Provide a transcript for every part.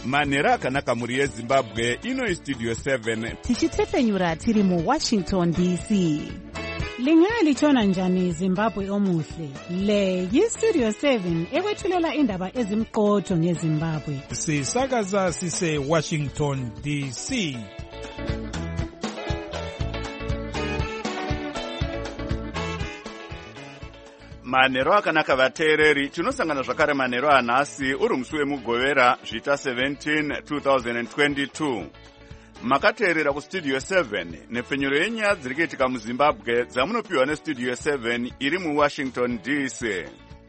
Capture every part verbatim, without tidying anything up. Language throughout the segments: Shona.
manhero akanaka mhuri yezimbabwe. Ino istudio seven tichitepfenyura tiri muwashington D C. Lingaya lichona njani Zimbabwe omuhle? Le yistudio seven ekwethulela indaba ezimqotho ngeZimbabwe. Sisakaza sise Washington D C. manhero akanaka vateereri. Tinosangana zvakare manhero anhasi uri musi wemugovera zvita seventeen two thousand twenty-two. Makateerera kustudio seven nepfenyuro yenyaya dziri kuitika muZimbabwe dzamunopiwa nestudio seven iri muWashington D C.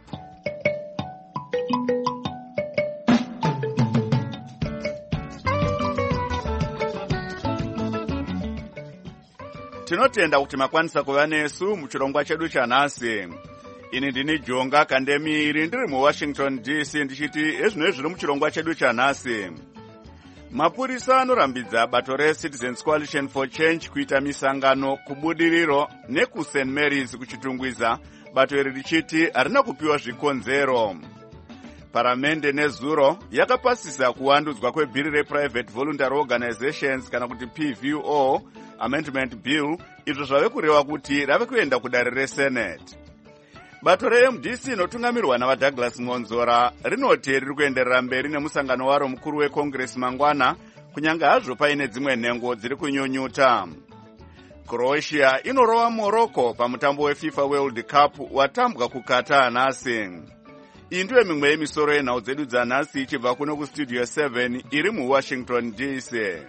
Tinotenda kuti makwanisa kuva nesu muchirongwa chedu chanhasi. Ini ndini Jonga Kandemiri ndiri muWashington D C ndichiti ezvino zviri muchirongwa chedu chanhasi. Mapurisa anorambidza bato reCitizens Coalition for Change kuita misangano kubudiriro nekuSaint Mary's kuchitungwiza bato iri richiti harina kupiwa zvikonzero. Paramende nezuro yakapasisa kuwandudzwa kwebhiri rePrivate Voluntary Organizations kana kuti P V O Amendment Bill, izvo zvave kureva kuti rave kuenda kudare reSenate. Bato reM D C inotungamirwa navaDouglas Monzora rinoti riri kuenderera mberi nemusangano waro mukuru weCongress mangwana, kunyange hazvo paine dzimwe nhengo dziri kunyunyuta. Croatia inorova Morocco pamutambo weFIFA World Cup watambwa kuKatar nhasi. Iyi ndiyo mimwe yemisoro yenhau dzedu dzanhasi ichibva kuno kustudio seven iri muWashington D C.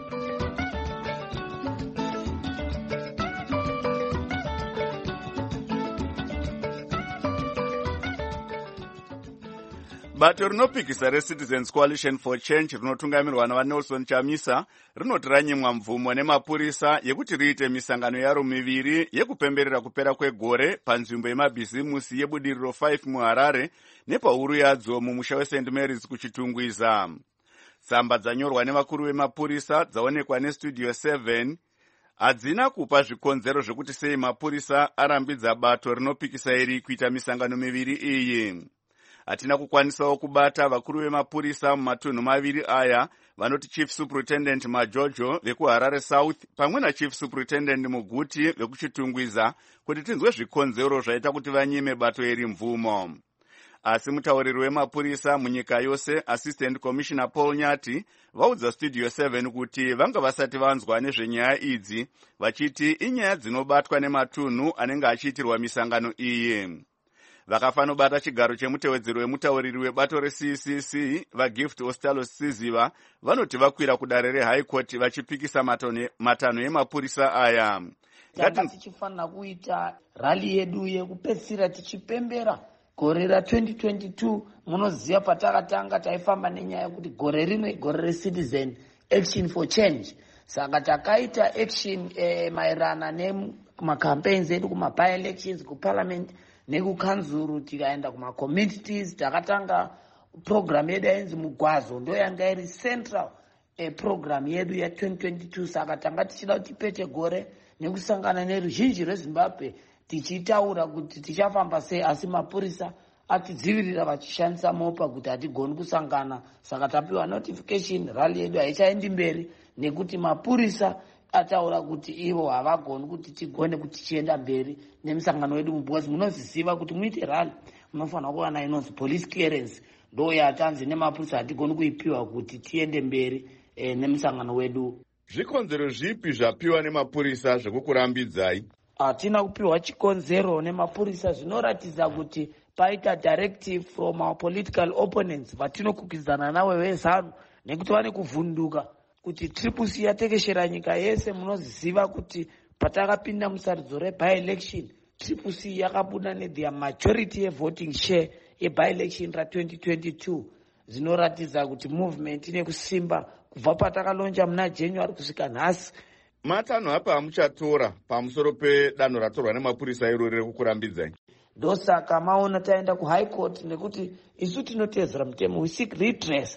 Bato rinopikisa reCitizens Coalition for Change rinotungamirwa navaNelson Chamisa rinoti ranyimwa mvumo nemapurisa yekuti riite misangano yaro miviri yekupemberera kupera kwegore panzvimbo yemabhizimusi yebudiriro five muHarare nepahuru yadzo mumusha weSaint Mary's kuchitungwiza. Tsamba dzanyorwa nevakuru vemapurisa dzaonekwa nestudio seven hadzina kupa zvikonzero zvekuti sei mapurisa arambidza bato rinopikisa iri kuita misangano miviri iyi. Hatina kukwanisawo kubata vakuru vemapurisa mumatunhu maviri aya vanoti Chief Superintendent Majojo vekuHarare South pamwe naChief Superintendent Muguti vekuchitungwiza kuti tinzwe zvikonzero zvaita kuti vanyime bato iri mvumo. Asi mutauriri wemapurisa munyika yose Assistant Commissioner Paul Nyati vaudza studio seven kuti vanga vasati vanzwa nezvenyaya idzi, vachiti inyaya dzinobatwa nematunhu anenge achiitirwa misangano iyi. Vakafanobata chigaro chemutewedzeri wemutauriri webato reC C C vaGift Ostalo Siziva vanoti vakwira kudare reHigh Court vachipikisa matanho emapurisa aya. Tanga tichifanira kuita rally yedu yekupedzisira tichipembera gore ra twenty twenty-two. Munoziva patakatanga taifamba nenyaya yekuti gore rino gore reCitizen Action for Change. Saka takaita action eh, maerana nemacampaigns edu kuma-by elections kuparliament nekukanzuru tikaenda kuma-communities. Takatanga program yedu yainzi Mugwazo, ndo yanga iri central eh, program yedu ya twenty twenty-two. Saka tanga tichida kuti pete gore nekusangana neruzhinji rweZimbabwe tichitaura kuti tichafamba sei, asi mapurisa atidzivirira vachishandisa mopa kuti hatigoni kusangana. Saka tapiwa notification rally yedu haichaendi mberi nekuti mapurisa ataura kuti ivo havagoni kuti tigone kuti tichienda mberi nemusangano wedu mubhozi. Munoziziva kuti muite rally munofanira kuva nainonzi police clearance, ndo yatanzi nemapurisa hatigoni kuipiwa kuti tiende mberi eh, nemusangano wedu. Zvikonzero zvipi zvapiwa nemapurisa zvekukurambidzai? Hatina kupiwa chikonzero nemapurisa, zvinoratidza kuti paita directive from our political opponents vatinokwikwidzana nawe vezanu nekuti vane kuvhunduka kuti Triple C yatekeshera nyika yese. Munoziziva kuti patakapinda musarudzo reby election Triple C yakabuda netheir majority yevoting share yeby election ra twenty twenty-two. Zvinoratidza kuti movement ine kusimba kubva patakalonja muna January kusvika nhasi. Matanho apa amuchatora pamusoro pedanho ratorwa nemapurisa irori rekukurambidzai? Ndosaka maona taenda kuHigh Court nekuti isu tinotedzera mutemo, we seek redress,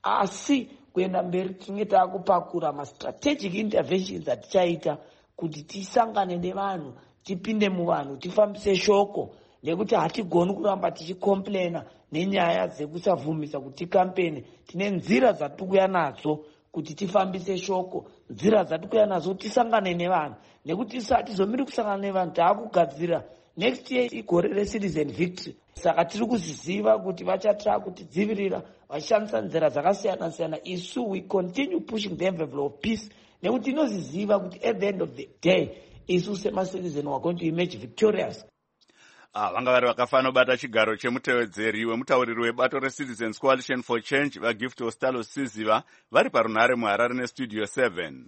asi kuenda mberi tinenge taakupakura ma-strategic interventions atichaita kuti tisangane nevanhu, tipinde muvanhu, tifambise shoko nekuti hatigoni kuramba tichikomplaina nenyaya dzekusabvumisa kuti kampeni. Tine nzira dzatikuya nadzo kuti tifambise shoko, nzira dzatikuya nadzo kuti tisangane nevanhu, nekuti hatizomiri kusangana nevanhu, taakugadzira next year igore recitizen victory. Saka tiri kuziziva kuti vachatira kutidzivirira vachishandisa nzira dzakasiyana siyana. Isu we continue pushing the envelope of peace, nekuti inoziziva kuti at the end of the day isu semacitizen are going to emerge victorious. Ah, vanga vari vakafana bata chigaro chemutevedzeri wemutauriri webato reCitizens Coalition for Change vaGift Ostalo Siziva vari parunhare muHarare neStudio seven.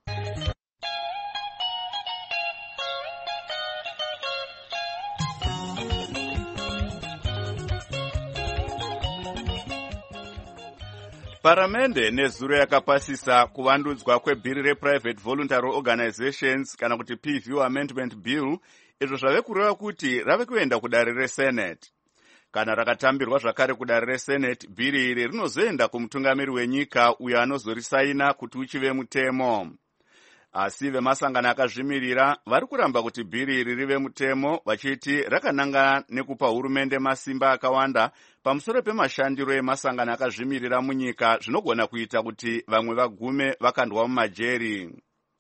Paramende nezuro yakapasisa kuvandudzwa kwebhiri rePrivate Voluntary Organizations kana kuti P V O Amendment Bill, izvo zvave kureva kuti rave kuenda kudare reSenate. Kana rakatambirwa zvakare kudare reSenate, bhiri iri rinozoenda kumutungamiri wenyika uyo anozorisaina kuti uchive mutemo. Asi vemasangano akazvimirira vari kuramba kuti bhiri iri rive mutemo, vachiti rakananga nekupa hurumende masimba akawanda pamusoro pemashandiro emasangano akazvimirira munyika, zvinogona kuita kuti vamwe vagume vakandwa mumajeri.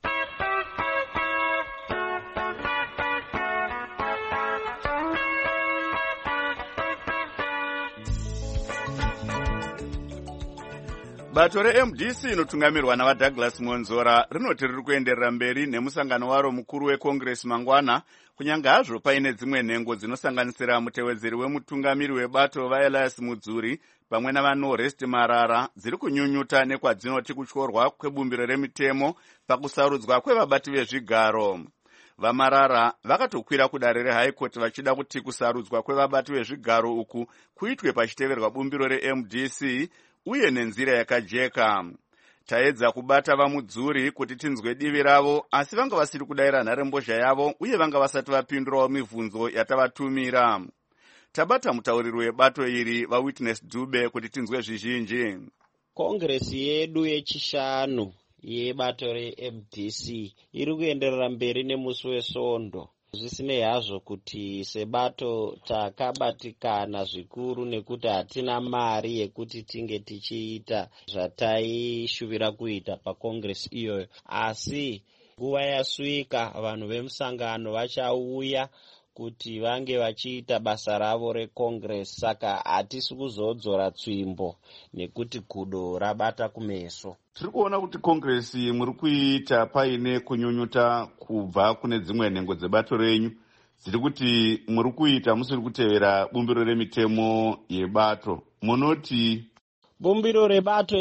Bato reM D C inotungamirwa navaDouglas Monzora rinoti riri kuenderera mberi nemusangano waro mukuru weCongress mangwana, kunyange hazvo paine dzimwe nhengo dzinosanganisira mutevedzeri wemutungamiri webato vaElias Mudzuri pamwe navaNorest Marara dziri kunyunyuta nekwadzinoti kutyorwa kwebumbiro remitemo pakusarudzwa kwevabati vezvigaro. VaMarara vakatokwira kudare reHigh Court vachida kuti kusarudzwa kwevabati vezvigaro uku kuitwe pachiteverwa bumbiro reM D C uye nenzira yakajeka. Taedza kubata vaMudzuri kuti tinzwe divi ravo, asi vanga vasiri kudayira nharembozha yavo uye vanga vasati vapindurawo mibvunzo yatavatumira. Tabata mutauriri webato iri vaWitness Dube kuti tinzwe zvizhinji. Kongresi yedu yechishanu yebato reM D C iri kuenderera mberi nemusi weSondo. Zvisinei hazvo kuti sebato takabatikana zvikuru nekuti hatina mari yekuti tinge tichiita zvataishuvira kuita pakongresi iyoyo, asi nguva yasvika vanhu vemusangano vachauya kuti vange vachiita basa ravo rekongresi. Saka hatisi kuzodzora tsvimbo nekuti kudo rabata kumeso. Tiri kuona kuti kongresi muri kuita paine kunyunyuta kubva kune dzimwe nhengo dzebato renyu dziri kuti muri kuita musiri kutevera bumbiro remitemo yebato. Munoti bumbiro rebato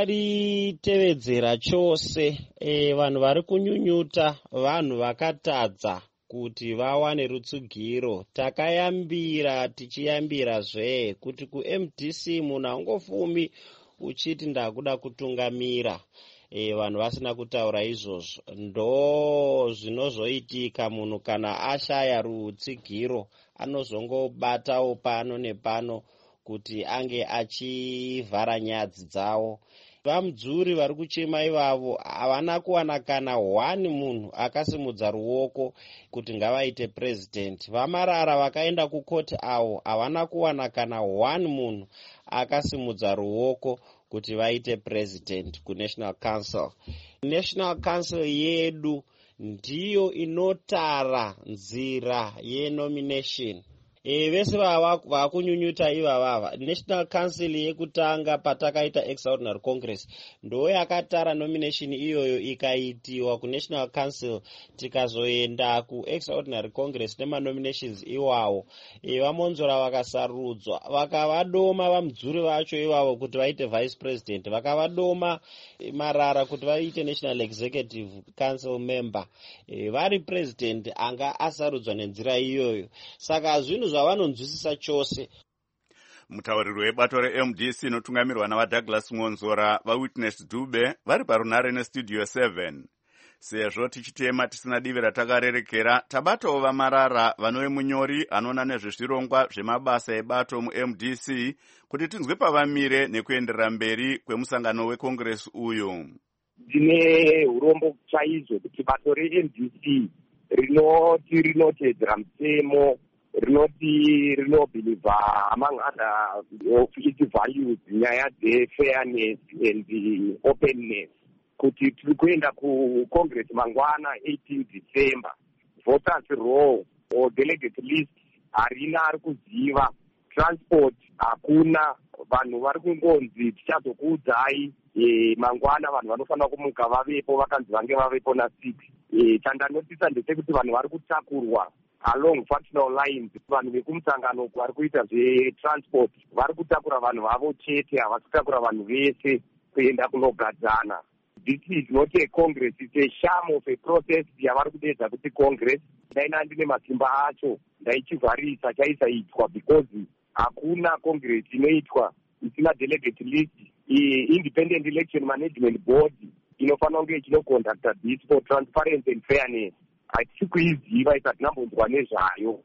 takaritevedzera chose. E, vanhu vari kunyunyuta vanhu vakatadza kuti vawane rutsugiro. Takayambira tichiyambira zve kuti kuM D C munhu angofumi uchiti ndakuda kutungamira. E, vanhu vasina kutaura izvozvo. Ndo zvinozoitika munhu kana ashaya rutsigiro anozongobatawo pano nepano kuti ange achivhara nyadzi dzawo. VaMudzuri vari kuchema ivavo havana kuwana kana hwani munhu akasimudza ruoko kuti ngavaite president. VaMarara vakaenda kukoti avo havana kuwana kana hwani munhu akasimudza ruoko kuti vaite president kuNational Council. National Council yedu ndiyo inotara nzira yenomination. E, vese vava vakunyunyuta ivavava. National Council yekutanga patakaita Extraordinary Congress ndo yakatara nomination iyoyo ikaitiwa kuNational Council, tikazoenda kuExtraordinary Congress nemanominations iwawo. E, vaMonzora vakasarudzwa vakavadoma vaMudzuri vacho iwavo kuti vaite vice president, vakavadoma Marara kuti vaite National Executive Council member. E, vari president anga asarudzwa nenzira iyoyo. Saka zvinhu zvavanonzwisisa chose. Mutauriri webato reM D C inotungamirwa navaDouglas Monzora vaWitness Dube vari parunhare neStudio seven. Sezvo tichitema tisina divi ratakarerekera, tabatawo vaMarara vanove munyori anoona nezvezvirongwa zvemabasa ebato muM D C kuti tinzwe pavamire nekuenderera mberi kwemusangano wekongresi uyu. Tine urombo chaizvo kuti bato reM D C rinoti rinotedzera mutemo rinoti rinobhilivha among other of its values nyaya dzefairness and openness, kuti tiri kuenda kucongress mangwana eighteen December. Voters roll or delegate list harina ari kuziva, transport hakuna, vanhu vari kungonzi tichazokuudzai e, mangwana vanhu vanofanira kumuka vavepo, vakanzi vange vavepo na six. E, chandanotisa ndechekuti vanhu vari kutakurwa along functional lines. Vanhu vekumusangano vari kuita zvetransport vari kutakura vanhu vavo chete, havasi kutakura vanhu vese kuenda kunogadzana. This is not a congress, it's a sham of a process yavari kudedza kuti congress. Ndaina ndine masimba acho ndaichivharisa chaisaitwa because hakuna congress inoitwa isina delegate list. Independent Election Management Board inofanira kunge ichinoconducta this for transparency and fairness. Hatisi kuiziva isatinambonzwa nezvayo,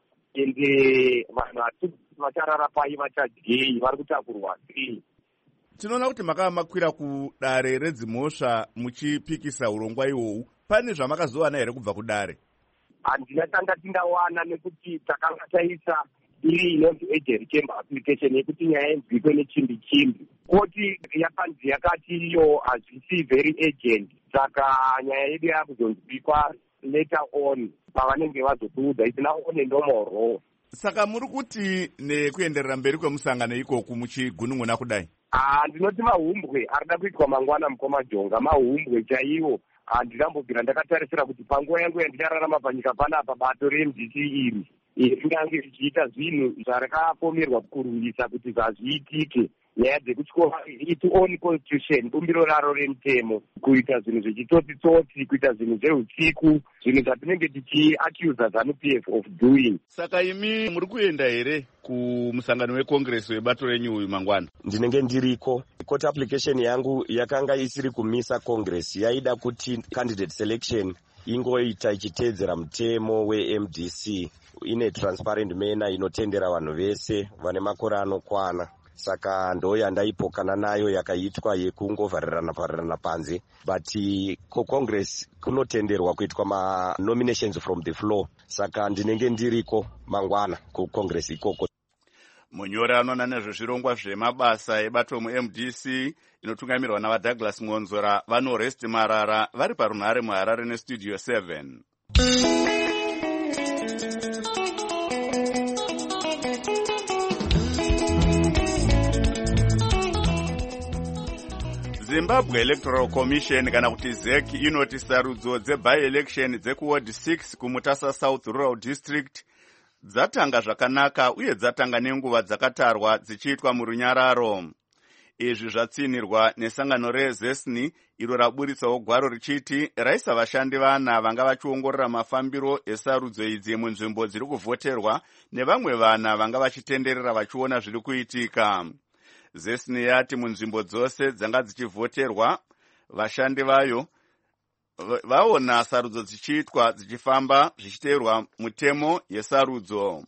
ende vanhu vacharara pai vachadyei, vari kutakurwa sei. Tinoona kuti makava makwira kudare redzimhosva muchipikisa urongwa ihwohwu. Pane zvamakazowana here kubva kudare? Handina tanga tindawana, nekuti takanga taisa iri inonzi agent chamber application yekuti nyaya inzwikwe nechimbi chimbi. Koti yakanzi yakati iyo hazvisi very agent, saka nyaya yedu yakuzonzwikwa later on pavanenge vazotiudza isina on and normal. Saka muri kuti nekuenderera mberi kwemusangano ikoku muchigunun'una kudai? Ah, ndinoti mahumbwe arida kuitwa mangwana mukoma jonga, mahumbwe chaiwo. Handinambobvira ndakatarisira kuti panguva yangu yandichararama panyika panapa bato re-M D C iri ringange richiita zvinhu zvarakapomerwa kurwisa kuti zvazviitike. Nyaya dzekutyora its own constitution, bumbiro raro remutemo, kuita zvinhu zvechitsotsi-tsotsi, kuita zvinhu zveusiku, zvinhu zvatinenge tichiaccuse ZANU-P F of doing. Saka imi muri kuenda here kumusangano wecongress webato renyu uyu mangwana? Ndinenge ndiriko. Court application yangu yakanga isiri kumisa congress, yaida kuti candidate selection ingoita ichiteedzera mutemo we-M D C ine transparent manner inotendera vanhu vese vane makore anokwana. Saka ndo yandaipokana nayo yakaitwa yekungovharirana vharirana panze, but ko congress kunotenderwa kuitwa ma nominations from the floor. Saka ndinenge ndiriko mangwana ku congress ikoko. Munyori anoona nezvezvirongwa zvemabasa ebato mu-M D C inotungamirwa navaDouglas Ngonzora vanoresti Marara vari parunhare muHarare nestudio seven. Zimbabwe Electoral Commission kana kuti Z E C inoti sarudzo dze-by-election dzekuward six kuMutasa South Rural District dzatanga zvakanaka uye dzatanga nenguva dzakatarwa dzichiitwa murunyararo. Izvi zvatsinirwa nesangano reZESNI iro raburitsawo gwaro richiti raisa vashandi vana vanga vachiongorora mafambiro esarudzo idzi munzvimbo dziri kuvhoterwa nevamwe vana vanga vachitenderera vachiona zviri kuitika. ZESNI yati munzvimbo dzose dzanga dzichivhoterwa vashandi vayo vaona sarudzo dzichiitwa dzichifamba zvichiteerwa mutemo yesarudzo.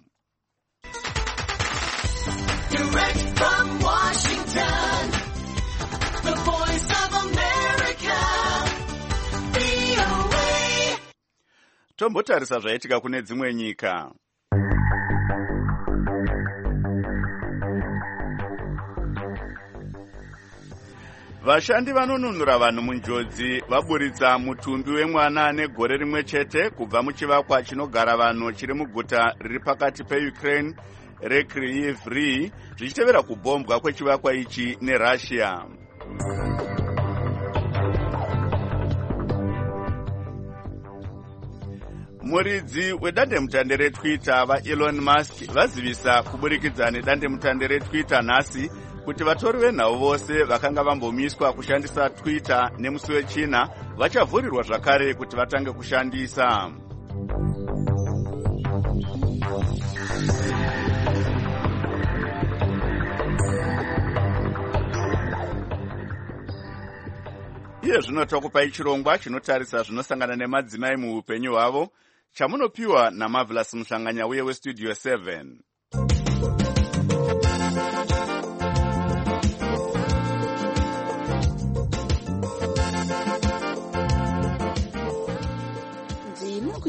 Direct from Washington, the voice of America, V O A. Tombotarisa zvaitika kune dzimwe nyika. Vashandi vanonunura vanhu munjodzi vaburitsa mutumbi wemwana negore rimwe chete kubva muchivakwa chinogara vanhu chiri muguta riri pakati peUkraine reKyiv zvichitevera kubhombwa kwechivakwa ichi neRussia. Muridzi wedandemutande reTwitter vaElon Musk vazivisa kuburikidza nedandemutande reTwitter nhasi kuti vatori venhau vose vakanga vambomiswa kushandisa Twitter nemusi wechina vachavhurirwa zvakare kuti vatange kushandisa. Iye zvino takupai chirongwa chinotarisa zvinosangana nemadzimai muupenyu hwavo chamunopiwa naMarvelous Muhlanganya uye westudio seven.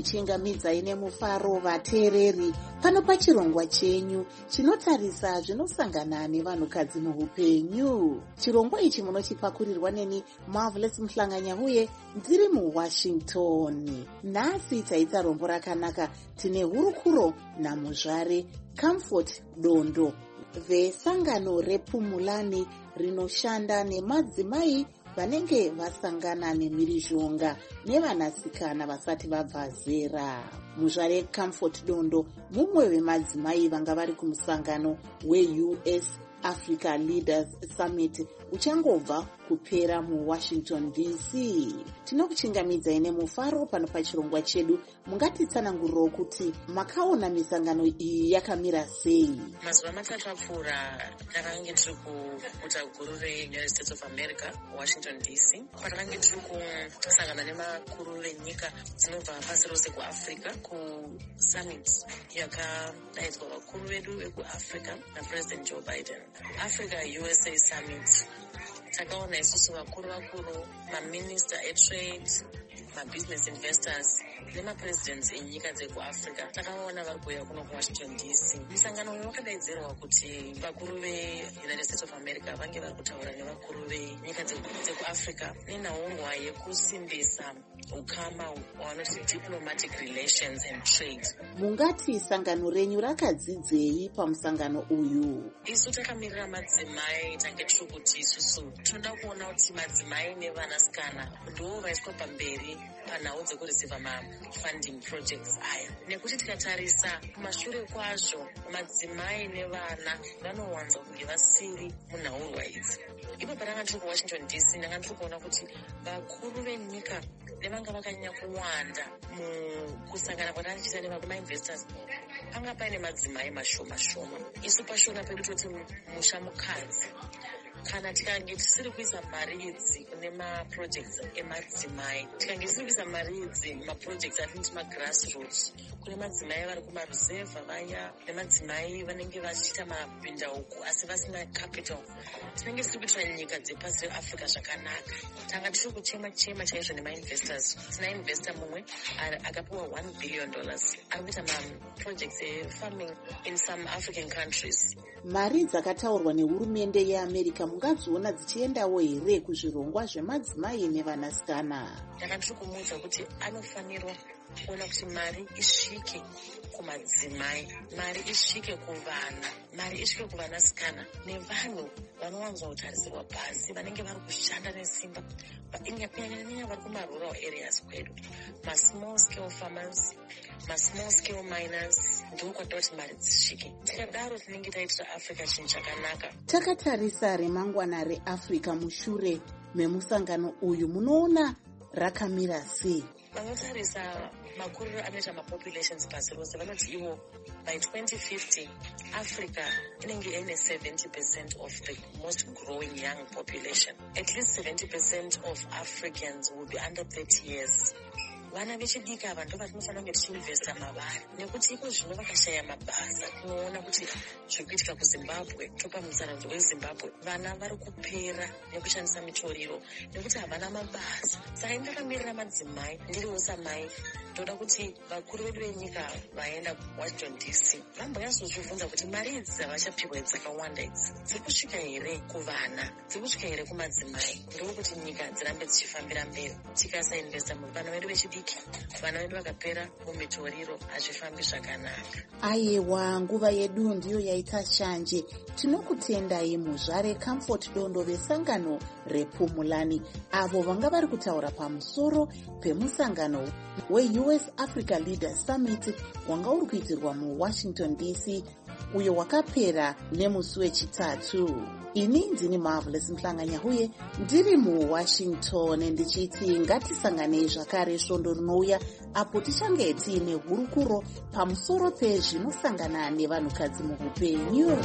tinokuchingamidzai nemufaro vateereri pano pachirongwa chenyu chinotarisa zvinosangana nevanhukadzi muupenyu. Chirongwa ichi munochipakurirwa neni Marvelous Mhlanganyahuye ndiri muWashington. Nhasi taita rombo rakanaka. Tine hurukuro namuzvare Comfort Dondo vesangano rePumulani rinoshanda nemadzimai vanenge vasangana nemhirizhonga nevanasikana vasati vabva zera. Muzvare Comfort Dondo mumwe wemadzimai vanga vari kumusangano we-U S Africa Leaders Summit uchangobva kupera muWashington D C. Tinokuchingamidzai nemufaro pano pachirongwa chedu. Mungatitsanangurirawo kuti makaona misangano iyi yakamira sei? Mazuva matatu apfuura takange tiri kuguta guru reUnited States of America, Washington D C. Pakange tiri kusangana nemakuru venyika dzinobva pasi rose kuAfrica kusummit yakadaidzwa vakuru vedu vekuAfrica naPresident Joe Biden. Africa U S A Summit takaona isusu vakuru vakuru maminister etrade, mabusiness investors nemapresidents enyika dzekuAfrica takaona vari kuuya kuno kuWashington D C. Misangano uyu wakadaidzirwa kuti vakuru veUnited States of America vange vari kutaura nevakuru venyika dzekuAfrica nenhorwa yekusimbisa ukama wanoti diplomatic relations and trade. Mungati sangano renyu rakadzidzei pamusangano uyu? Isu takamirira madzimai tange tiri kuti isusu tinoda kuona kuti madzimai nevanasikana ndo vaiswa pamberi panhau dzekureceiva mafunding projects aya, nekuti tikatarisa kumashure kwazvo madzimai nevana vanowanza kunge vasiri munhaurwa idzi. Ipo pananga tiri kuWashington D C ndanga ndiri kuona kuti vakuru venyika nevanga vakanyanya kuwanda mukusangana kwatatichiita nevamainvestors panga paine madzimai mashoma shoma. Isu pashona pedu toti musha mukadzi. Kana tikange tisiri kuisa mari idzi kune maprojects emadzimai, tikange tisiri kuisa mari idzi maprojects atinoti magrassroots kune madzimai vari kumaruzevha vaya nemadzimai vanenge vachiita mabhindauko asi vasina capital, tinenge tisiri kuitira nyika dzepasi reAfrica zvakanaka. Tanga tiri kuchema chema chaizvo nemainvestors. Tina investor mumwe akapiwa one billion dollars ari kuita maprojects efarming in some African countries. Mari dzakataurwa nehurumende yeAmerica mungadziona dzichiendawo here kuzvirongwa zvemadzimai nevanasikana? Ndanga ndiri kumuudza kuti anofanirwa kuona kuti mari isvike kumadzimai, mari isvike kuvana, mari isvike kuvanasikana nevanhu vanowanzwa kutarisirwa pasi vanenge vari kushanda nesimba kunyanya vari kumarural areas kwedu, masmall scale farmers, masmall scale miners, ndiko kwatoda kuti mari dzisvike. Tikadaro tinenge taitira Africa chinhu chakanaka. Takatarisa remangwana reAfrica mushure memusangano uyu munoona rakamira sei? Vanotarisa makuriro anoita mapopulations pasi rose vanoti ivo by twenty fifty Africa inenge ine seventy percent of the most growing young population. At least seventy percent of Africans will be under thirty years. Vana vechidiki ava ndo vatinofanira kunge tichiinvesta mavari, nekuti iko zvino vakashaya mabasa. Tinoona kuti zviri kuitika kuZimbabwe, topa mutsaradzwa weZimbabwe, vana vari kupera nekushandisa mitoriro nekuti havana mabasa. Saka ini ndakamirira madzimai ndiriwo samai, ndoda kuti vakuru vedu venyika vaenda kuWashington D C vambonyatsodzibvunza kuti mari idzi dzavachapiwa dzakawanda idzi dziri kusvika here kuvana, dziri kusvika here kumadzimai, ndokuti nyika dzirambe dzichifambira mberi. Tikasainvesta muvana vedu vechidiki, vana vedu vakapera mumitoriro hazvifambi zvakanaka. Aiwa, nguva yedu ndiyo yaita shanje. Tinokutendai muzvare Comfort Dondo vesangano rePumulani avo vanga vari kutaura pamusoro pemusangano we-U S Africa Leaders Summit wanga uri kuitirwa muWashington D C uyo wakapera nemusi wechitatu. Ini ndini Marvelous Mhlanganyahuye ndiri muWashington ndichiti ngatisanganei zvakare svondo rinouya apo tichange tiine hurukuro pamusoro pezvinosangana nevanhukadzi muupenyu.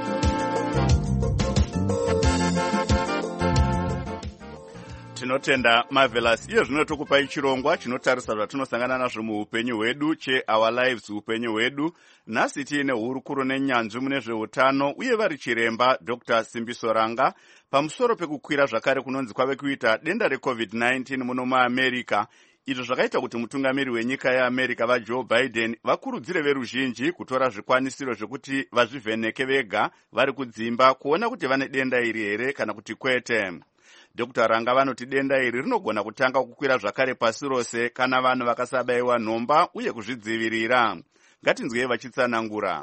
Tinotenda Marvelous. Iyo zvino tokupai chirongwa chinotarisa zvatinosangana nazvo muupenyu hwedu che-Our Lives upenyu hwedu. Nhasi tiine hurukuro nenyanzvi mune zveutano uye vari chiremba Doctor Simbiso Ranga pamusoro pekukwira zvakare kunonzi kwave kuita denda reCovid nineteen muno muAmerica. izvo zvakaita kuti mutungamiri wenyika yeamerica vajoe biden vakurudzire veruzhinji kutora zvikwanisiro zvekuti vazvivheneke vega vari kudzimba kuona kuti vane denda iri here kana kuti kwete. Dr Ranga vanoti denda iri rinogona kutanga kukwira zvakare pasi rose kana vanhu vakasabayiwa nhomba uye kuzvidzivirira. Ngatinzwei vachitsanangura.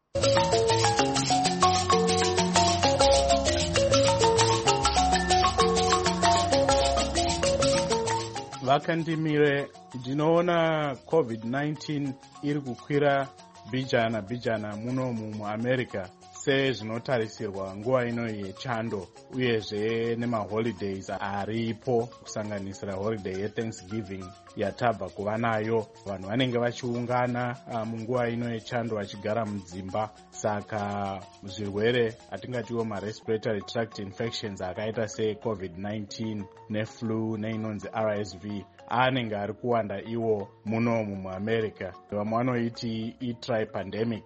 Vakandimire, ndinoona covid nineteen iri kukwira bijana bijana muno muAmerica sezvinotarisirwa nguva ino yechando uyezve nemaholidays aripo kusanganisira holiday yeThanksgiving yatabva kuva nayo. Vanhu vanenge vachiungana uh, munguva ino yechando vachigara mudzimba, saka zvirwere atingatiwo marespiratory tract infections akaita secovid nineteen neflu neinonzi R S V anenge ari kuwanda iwo muno muAmerica. Vamwe vanoiti i-tripandemic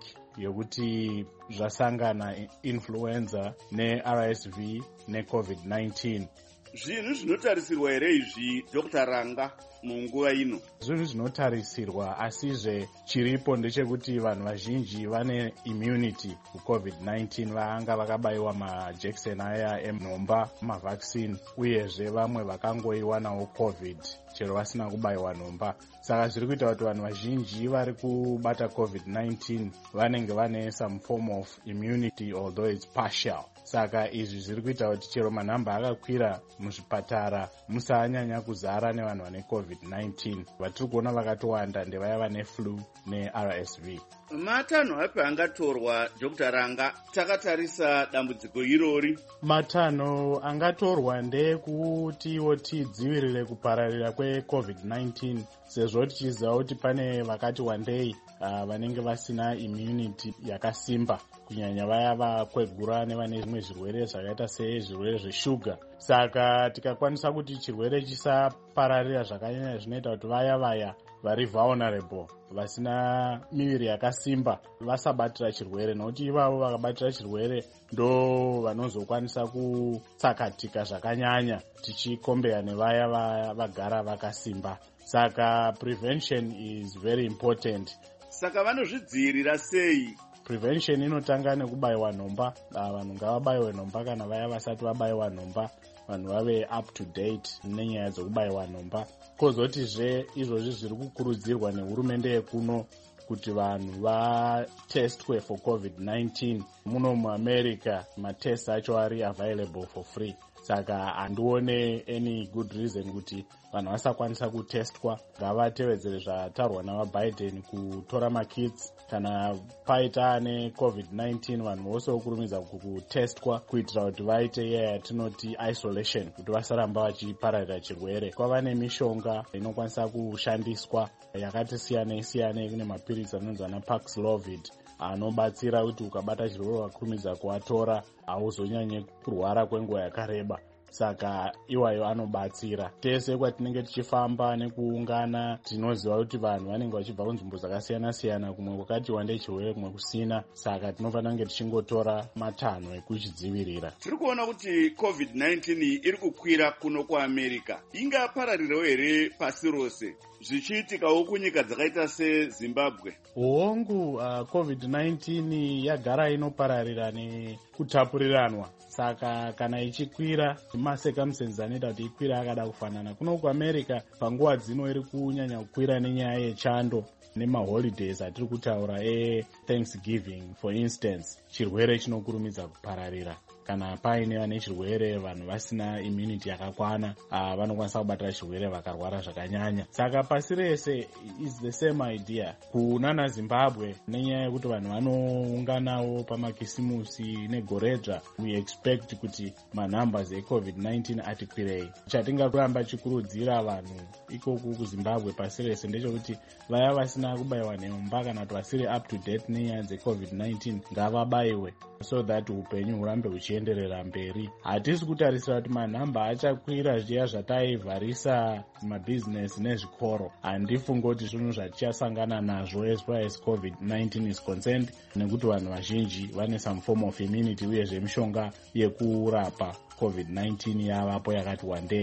yokuti zvasangana influenza ne-R S V ne-covid nineteen. Zvinhu zvinotarisirwa here izvi Dr Ranga munguva ino? Zvinhu zvinotarisirwa, asizve chiripo ndechekuti vanhu vazhinji vane immunity kucovid nineteen, vanga vakabayiwa majekiseni aya enhomba, mavaccine, uyezve vamwe vakangoiwanawo covid chero vasina kubayiwa nhomba. Saka zviri kuita kuti vanhu vazhinji vari kubata covid nineteen vanenge vane some form of immunity although it's partial. Saka izvi zviri kuita kuti chero manhamba akakwira muzvipatara musanyanya kuzara nevanhu vane covid nineteen. Vatiri kuona vakatowanda ndevaya vane flu ne-R S V. Matanho api angatorwa Dr Ranga takatarisa dambudziko irori? Matanho angatorwa ndekutiwo tidzivirire kupararira kwecovid nineteen, sezvo tichiziva kuti pane vakati wandei uh, vanenge vasina immunity yakasimba, kunyanya vaya vakwegura nevane zvimwe zvirwere zvakaita sezvirwere zveshuga. Saka tikakwanisa kuti chirwere chisapararira zvakanyanya, zvinoita kuti vaya vaya vari vulnerable, vasina miviri yakasimba, vasabatira chirwere, nokuti ivavo vakabatira chirwere ndo vanozokwanisa kutsakatika zvakanyanya tichikombeya nevaya vagara vakasimba. Saka prevention is very important. Saka vanozvidzivirira sei? Prevention inotanga nekubayiwa nhomba. Vanhu ngavabayiwe nhomba, kana vaya vasati vabayiwa nhomba vanhu vave up to date nenyaya dzokubayiwa nhomba. Kozotizve izvozvi zviri kukurudzirwa nehurumende yekuno kuti vanhu vatestwe for covid nineteen. Muno muAmerica matests acho ari available for free. Saka handione any good reason kuti vanhu vasakwanisa kutestwa. Ngavatevedzere zvataurwa navaBiden kutora makits kana paita ane covid nineteen, vanhu vose vokurumidza kutestwa kuitira kuti vaite iya yatinoti isolation, kuti vasaramba vachipararira chirwere. Kwava nemishonga inokwanisa kushandiswa yakati siyanei siyanei. Kune mapirisi anonzi ana Paxlovid anobatsira kuti ukabata chirwere wakurumidza kuatora hauzonyanye kurwara kwenguva yakareba. Saka iwayo anobatsira. Tese kwatinenge tichifamba nekuungana tinoziva kuti vanhu vanenge vachibva kunzvimbo dzakasiyana siyana, kumwe kwakati wandei chirwere kumwe kusina. Saka tinofanira kunge tichingotora matanho ekuchidzivirira. Tiri kuona kuti covid nineteen iri kukwira kuno kuAmerica. Ingapararirawo here pasi rose zvichiitikawo kunyika dzakaita seZimbabwe? Hongu, uh, covid nineteen yagara inopararira nekutapuriranwa. Saka kana ichikwira masecumstances anoita kuti ikwira akada kufanana. Kuno kuAmerica panguva dzino iri kunyanya kukwira nenyaya yechando nemaholidays atiri kutaura eThanksgiving for instance. Chirwere chinokurumidza kupararira. Kana paine vane chirwere vanhu vasina immunity yakakwana, uh, vanokwanisa kubatira chirwere vakarwara zvakanyanya. Saka pasi rese is the same idea. Kunana Zimbabwe nenyaya yekuti vanhu vanounganawo pamakisimusi negoredzva, we expect kuti manumbers ecovid nineteen ati kwirei. Chatingaramba chikurudzira vanhu ikoku kuZimbabwe pasi rese ndechekuti vaya vasina kubayiwa nhomba kana kuti vasiri up to date nenyaya dzecovid nineteen ngavabayiwe, so that upenyu hurambe huchienderera mberi. Hatisi kutarisira kuti manhamba achakwira zviya zvataivharisa mabhizinesi nezvikoro. Handifungi kuti zvinhu zvatichasangana nazvo as far as covid nineteen is concerned, nekuti vanhu vazhinji vane some form of immunity uyezve mishonga yekurapa covid nineteen yavapo yakati wandei.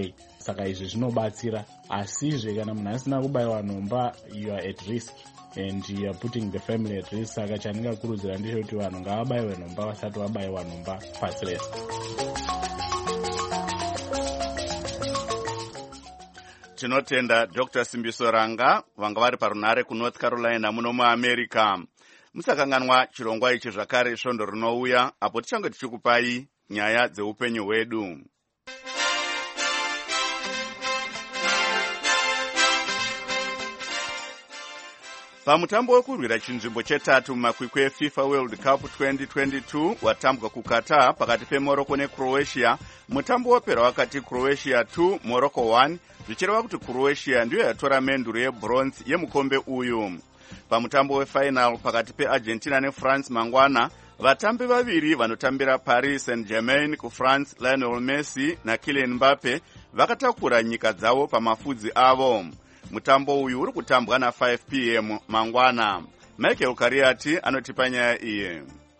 saka izvi zvinobatsira. Asizve kana munhu asina kubayiwa nhomba, you are at risk and you are putting the family at risk. Saka chandingakurudzira ndizvo kuti vanhu ngavabayiwe nhomba vasati vabayiwa nhomba pasi rese. Tinotenda Doctor Simbiso Ranga vanga vari parunare ku North Carolina muno muAmerica. Musakanganwa chirongwa ichi zvakare svondo rinouya apo tichange tichikupai nyaya dzeupenyu hwedu. Pamutambo wekurwira chinzvimbo chetatu mumakwikwi eFIFA World Cup twenty twenty-two watambwa kuKatar pakati peMorocco neCroatia, mutambo wapera wakati Croatia two Morocco one, zvichireva kuti Croatia ndiyo yatora menduro yebronze yemukombe uyu. Pamutambo wefinal pakati peArgentina neFrance mangwana, vatambi vaviri vanotambira Paris Saint-Germain kuFrance, Lionel Messi naKylian Mbappe, vakatakura nyika dzavo pamafudzi avo. Mutambo uyu uri kutambwa na five p m mangwana. Michael Kariati anotipa nyaya iye.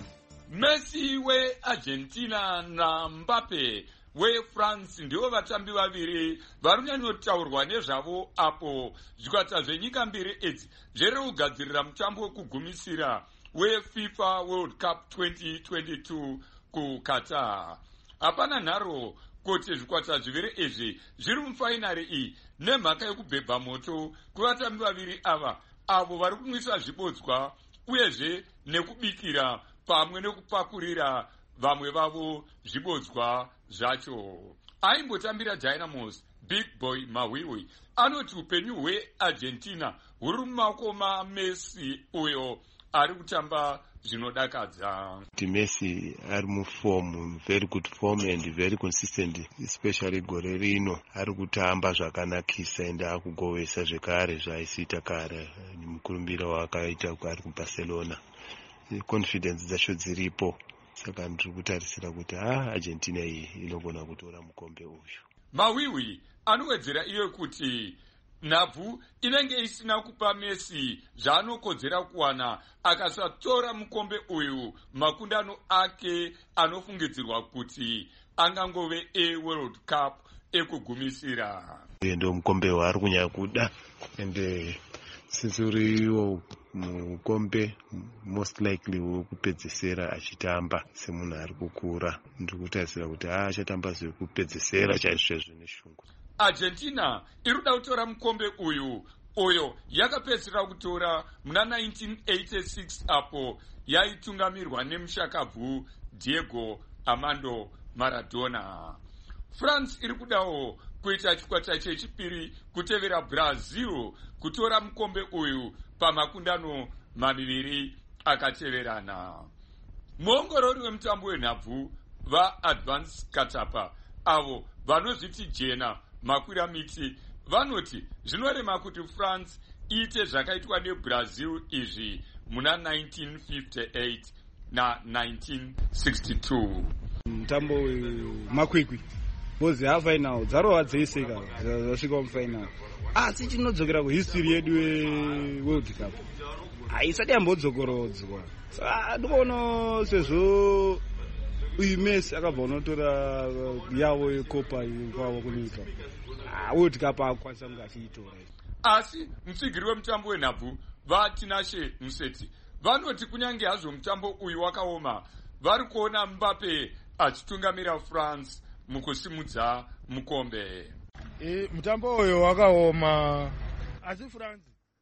Messi weArgentina na Mbappe weFrance ndivo vatambi vaviri vari kunyanyotaurwa nezvavo apo zvikwata zvenyika mbiri idzi zviri kugadzirira mutambo wekugumisira weFIFA World Cup twenty twenty-two kuKatar. Hapana nharo kuti zvikwata zviviri izvi zviri mufainari iyi nemhaka yekubhebha moto kuvatambi vaviri ava avo vari kumwisa zvibodzwa uyezve nekubikira pamwe nekupakurira vamwe vavo zvibodzwa zvacho. Aimbotambira Dynamos Big Boy Mawiwi anoti upenyu hweArgentina huri mumaoko maMessi uyo ari kutamba zvinodakadza. Messi ari muform, very good form and very consistent, especially gore rino ari kutamba zvakanakisa ende akugovesa zvekare zvaaisiita kare mukurumbira wakaita ari kuBarcelona. Confidence dzacho dziripo, saka ndiri kutarisira kuti ah Argentina iyi inogona kutora mukombe uyu. Mawiwi anowedzera iyo kuti nhabvu inenge isina kupa Messi zvaanokodzera kuwana akasatora mukombe uyu makundano ake anofungidzirwa kuti angangove eWorld Cup ekugumisira. Ndo mukombe waari kunyanya kuda ende since uriwo mukombe most likely wekupedzesera achitamba semunhu ari kukura, ndiri kutarisira kuti ah achatamba zvekupedzesera chaizvo neshungu. Argentina iri kuda kutora mukombe uyu uyo yakapedzisira kutora muna nineteen eighty-six apo yaitungamirwa nemushakabvu Diego Armando Maradona. France iri kudawo kuita chikwata chechipiri kutevera Brazil kutora mukombe uyu pamakundano maviri akateverana. Muongorori wemutambo wenhabvu vaAdvance Katapa avo vanozviti jena makwira miti vanoti zvinorema kuti France iite zvakaitwa neBrazil izvi muna nineteen fifty-eight na nineteen sixty-two. Mutambo makwikwi bozi ha final dzarova dzeseka zvasvika mufinal, asi chinodzokera kuhistory yedu yeWorld Cup haisati yambodzokorodzwa. Saka ndikuona sezvo uyu Messi akabva unotora yavo yekopa kwavo kunyika World Cup akwanisa kunge achiitora. Asi mutsigiri wemutambo wenhabvu vaTinashe Museti vanoti kunyange hazvo mutambo uyu wakaoma, vari kuona Mbappe achitungamira France mukusimudza mukombe. E, mutambo uyu wakaoma asi France.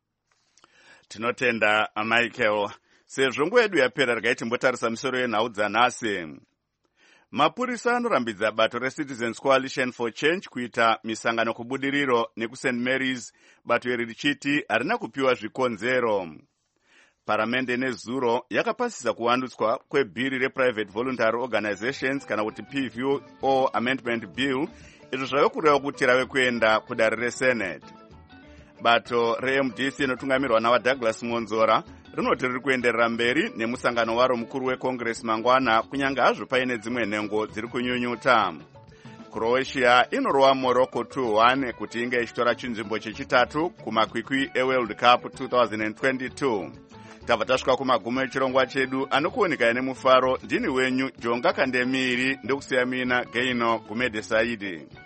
Tinotenda Michael. Sezvo nguva yedu yapera regai timbotarisa misoro yenhau dzanhasi. Mapurisa anorambidza bato reCitizens Coalition for Change kuita misangano kubudiriro nekuSaint Mary's, bato iri richiti harina kupiwa zvikonzero. Paramende nezuro yakapasisa kuwandutswa kwebhiri rePrivate Voluntary Organizations kana kuti P V O Amendment Bill, izvo zvave kureva kuti rave kuenda kudare reSenate. Bato reM D C inotungamirwa navaDouglas Monzora rinoti riri kuenderera mberi nemusangano waro mukuru weCongress mangwana kunyange hazvo paine dzimwe nhengo dziri kunyunyuta. Croatia inorova Morocco two one kuti inge ichitora chinzvimbo chechitatu kumakwikwi eWorld Cup twenty twenty-two. Tabva tasvika kumagumo echirongwa chedu, anokuoneka nemufaro ndini wenyu Jonga Kandemiri ndokusiya mina Geino Gumede Saidi.